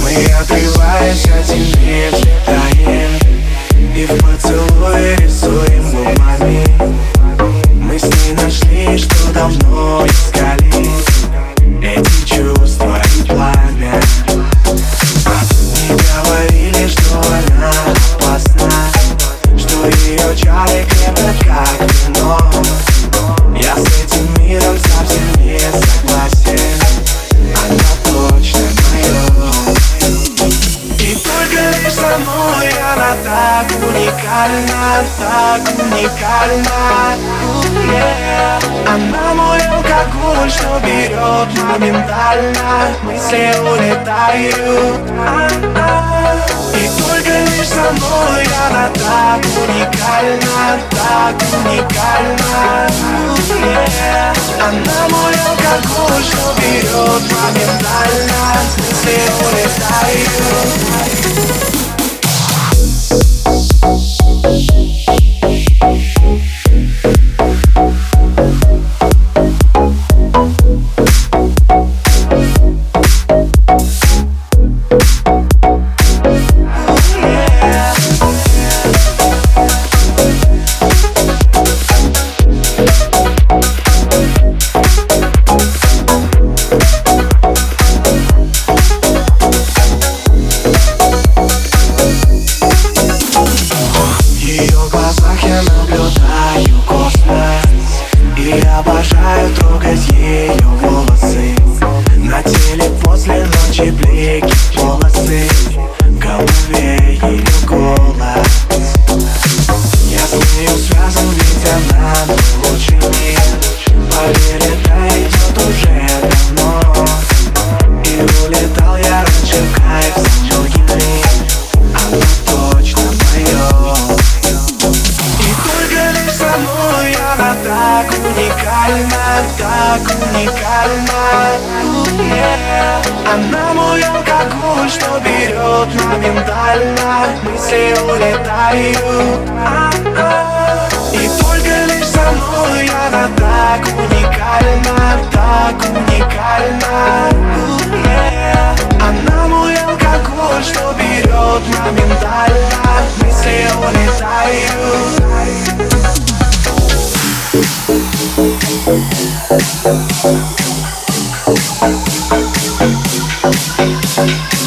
Мы, отрываясь от земли, взлетаем и в поцелуе рисуем губами. Мы с ней нашли, что давно искали, эти чувства и пламя. Не говорили, что она опасна, что ее чары крепят как вино. Я с этим миром совсем не согласен, она точно моя. И только лишь со мной она так уникальна, так уникальна. Она мой алкоголь, что берет моментально, мысли улетают. И только лишь со мной она так уникальна, так уникальна. Она мой алкоголь, что берет моментально, мысли улетают. Я наблюдаю космос и обожаю трогать ее волосы. На теле после ночи блики, полосы, в голове ее голос. Я с нею связан, ведь она мой лучший мир. Поверь, это идет уже давно, и улетал я раньше в кайф с ангелами. Она точно моя. Она так уникальна, так уникальна. Она мой алкоголь, что берет моментально, мысли улетают. И только лишь со мной она так уникальна, так уникальна. Она мой алкоголь, что берет моментально, мысли улетают. We'll be right back.